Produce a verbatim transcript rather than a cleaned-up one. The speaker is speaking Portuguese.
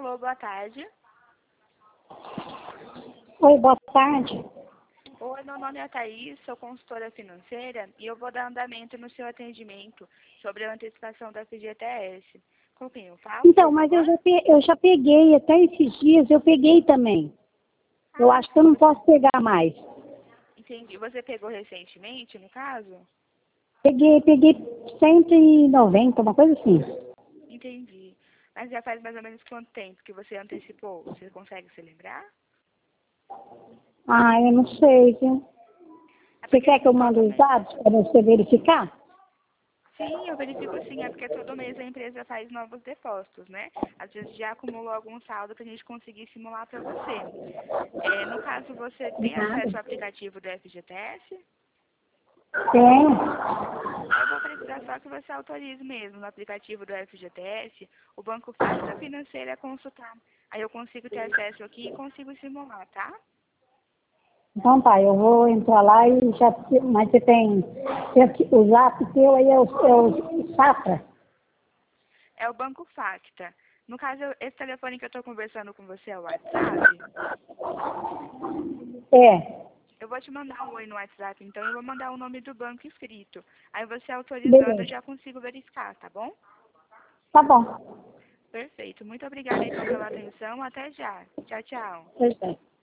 Alô, boa tarde. Oi, boa tarde. Oi, meu nome é Thaís, sou consultora financeira e eu vou dar andamento no seu atendimento sobre a antecipação da F G T S. Com quem eu falo? Então, mas eu já, pe- eu já peguei, até esses dias eu peguei também. Eu Ah, acho que eu não posso pegar mais. entendi. Você pegou recentemente, no caso? Peguei, peguei cento e noventa, uma coisa assim. Entendi. Mas já faz mais ou menos quanto tempo que você antecipou? Você consegue se lembrar? Ah, eu não sei, viu? É Você porque quer que eu assim, mande todo os mês... dados para você verificar? Sim, eu verifico sim, é porque todo mês a empresa faz novos depósitos, né? Às vezes já acumulou algum saldo para a gente conseguir simular para você. É, no caso, você tem acesso Nada. ao aplicativo do F G T S? Tem. Eu vou precisar só que você autorize mesmo no aplicativo do F G T S o Banco Facta Financeira a consultar. Aí eu consigo ter acesso aqui e consigo simular, tá? Então tá, eu vou entrar lá e já... Mas você tem... O zap teu aí é o, é o Safra? É o Banco Facta. No caso, eu- esse telefone que eu estou conversando com você é o WhatsApp. É. Eu vou te mandar um oi no WhatsApp, então eu vou mandar o nome do banco escrito. Aí você autorizando, eu Beleza. já consigo verificar, tá bom? Tá bom. Perfeito. Muito obrigada então pela atenção. Até já. Tchau, tchau. Perfeito.